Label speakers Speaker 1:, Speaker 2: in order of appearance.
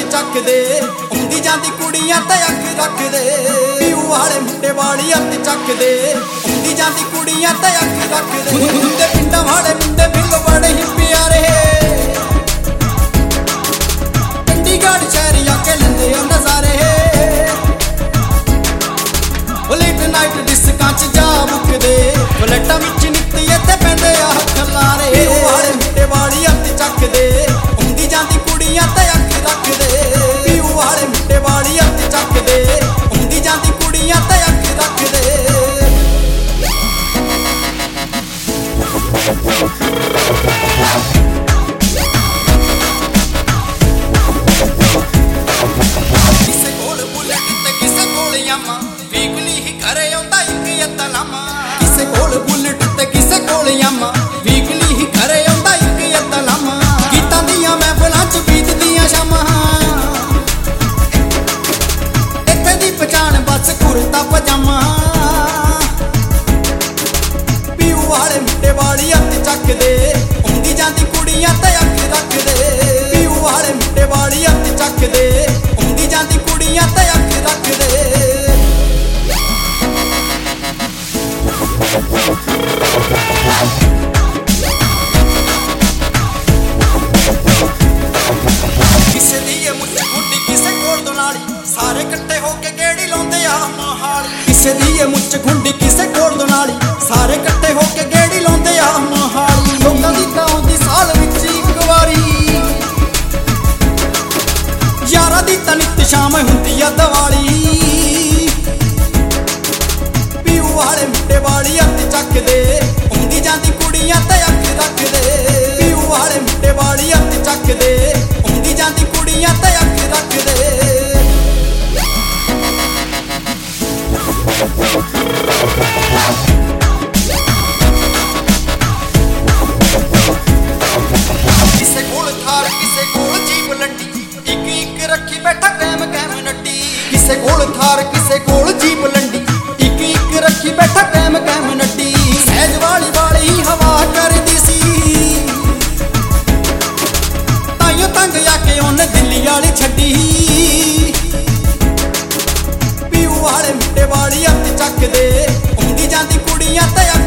Speaker 1: ਚੱਕਦੇ ਆਉਂਦੀ ਜਾਂਦੀ ਕੁੜੀਆਂ ਤੇ ਅੱਖ ਰੱਖਦੇ ਪੀਊ ਵਾਲੇ ਮੁੰਡੇ ਵਾਲੀ ਹੱਥ ਚੱਕਦੇ ਆਉਂਦੀ ਜਾਂਦੀ ਕੁੜੀਆਂ ਤੇ ਅੱਖ ਰੱਖਦੇ ਹੁੰਦੇ ਪਿੰਡਾਂ ਵਾਲੇ ਮੁੰਡੇ ਬਿੱਲ ਬੜੇ ਹੀ ਪਿਆਰੇ ਚੰਡੀਗੜ੍ਹ ਸ਼ਹਿਰ ਆ ਕੇ ਲੈਂਦੇ ਉਹ ਨਜ਼ਾਰੇ ਲੇਟ ਨਾਈਟ ਡਿਸਕਾਂ ਚ ਜਾ ਮੁੱਕਦੇ ਫਲੈਟਾਂ ਵਿੱਚ ਨਿੱਤੀ ਇੱਥੇ ਪੈਂਦੇ ਆ ਖਲਾਰੇ ਪੀਊ ਵਾਲੇ ਮੁੰਡੇ ਵਾਲੀ ਹੱਥ ਚੱਕਦੇ ਆਉਂਦੀ ਜਾਂਦੀ ਕੁੜੀਆਂ ਤੇ ਅੱਖ ਰੱਖਦੇ ਪੀਊ ਵਾਲੇ ਮੁੰਡੇ ਵਾਲੀ ਹੱਥ ਚੱਕਦੇ ਆਉਂਦੀ ਜਾਂਦੀ ਕੁੜੀਆਂ ਤੇ ਅੱਖ ਰੱਖਦੇ ਕਿਸੇ ਕੋਲ ਬੁਲਟ ਤੇ ਕਿਸੇ ਕੋਲ ਯਾਮਾ ਵੀਕਲੀ ਹੀ ਘਰੇ ਆਉਂਦਾ ਇੱਕ ਅੱਧਾ ਲਾਮਾ ਕਿਸੇ ਕੋਲ ਬੁਲਟ ਤੇ ਕਿਸੇ ਕੋਲ ਯਾਮਾ ਵੀਕਲੀ ਹੀ ਘਰੇ ਆਉਂਦਾ ਇੱਕ ਅੱਧਾ ਲਾਮਾ ਗੀਤਾਂ ਦੀਆਂ ਮਹਿਫਲਾਂ ਚ ਬੀਤਦੀਆਂ ਸ਼ਾਮਾਂ ਇੱਥੇ ਦੀ ਪਛਾਣ ਬਸ ਕੁਰਤਾ ਪਜਾਮਾ ਪੀਊ ਵਾਲੇ ਮੁੰਡੇ ਵਾਲੀ ਹੱਥ ਚੱਕਦੇ ਆਉਂਦੀ ਜਾਂਦੀ ਕੁੜੀਆਂ ਤੇ ਅੱਖ ਰੱਖਦੇ ਪੀਊ ਵਾਲੇ ਮੁੰਡੇ ਵਾਲੀ ਹੱਥ ਚੱਕਦੇ ਆਉਂਦੀ ਜਾਂਦੀ ਕੁੜੀਆਂ ਤੇ ਅੱਖ ਰੱਖਦੇ ਕਿਸੇ ਦੀ ਇਹ ਮੁੱਛ ਗੁੱਡੀ ਕਿਸੇ ਕੋਲ ਦੁਨਾਲੀ ਸਾਰੇ ਇਕੱਠੇ ਹੋ ਕੇ ਗੇੜੀ ਲਾਉਂਦੇ ਆ ਮਹਾਲੀ ਕਿਸੇ ਦੀ ਇਹ ਮੁੱਛ ਗੁੱਡੀ ਕਿਸੇ ਕੋਲ ਦੁਨਾਲੀ ਸਾਰੇ ਇਕੱਠੇ ਹੋ ਕੇ ਗੇੜੀ ਲਾਉਂਦੇ ਆ ਮਹਾਲੀ ਲੋਕਾਂ ਦੀ ਤਾਂ ਆਉਂਦੀ ਸਾਲ ਵਿੱਚ ਇੱਕ ਵਾਰੀ ਯਾਰਾਂ ਦੀ ਤਾਂ ਨਿੱਤ ਸ਼ਾਮ ਹੁੰਦੀ ਆ ਦੀਵਾਲੀ ਪੀਊ ਵਾਲੇ ਮੁੰਡੇ ਵਾਲੀ ਹੱਥ ਚੱਕਦੇ ਆਉਂਦੀ ਜਾਂਦੀ ਕੁੜੀਆਂ ਤੇ ਅੱਖ ਰੱਖਦੇ ਪੀਊ ਵਾਲੇ ਮੁੰਡੇ ਵਾਲੀ ਹੱਥ ਚੱਕਦੇ ਆਉਂਦੀ ਜਾਂਦੀ ਕੁੜੀਆਂ ਤੇ ਅੱਖ ਰੱਖਦੇ ਕਿਸੇ ਕੋਲ ਥਾਰ ਕਿਸੇ ਕੋਲ ਜੀਪ ਲੱਡੀ ਇੱਕ ਇੱਕ ਰੱਖੀ ਬੈਠਾ ਕੈਮ ਕੈਮ ਨੱਡੀ ਕਿਸੇ ਕੋਲ ਥਾਰ ਕਿਸੇ ਕੋਲ ਜੀਪ ਲੰਡੀ ਇੱਕ ਇੱਕ ਰੱਖੀ ਬੈਠਾ ਕੈਮ ਕੈਮ ਨੱਡੀ ਸਹਿਜ ਵਾਲੀ ਵਾਲੀ ਹਵਾ ਕਰਦੀ ਸੀ ਤਾਈਓ ਤੰਗ ਆ ਕੇ ਉਹਨੇ ਦਿੱਲੀ ਵਾਲੀ ਛੱਡੀ ਪੀਊ ਵਾਲੇ ਮੁੰਡੇ ਵਾਲੀ ਹੱਥ ਚੱਕਦੇ ਆਉਂਦੀ ਜਾਂਦੀ ਕੁੜੀਆਂ ਤੇ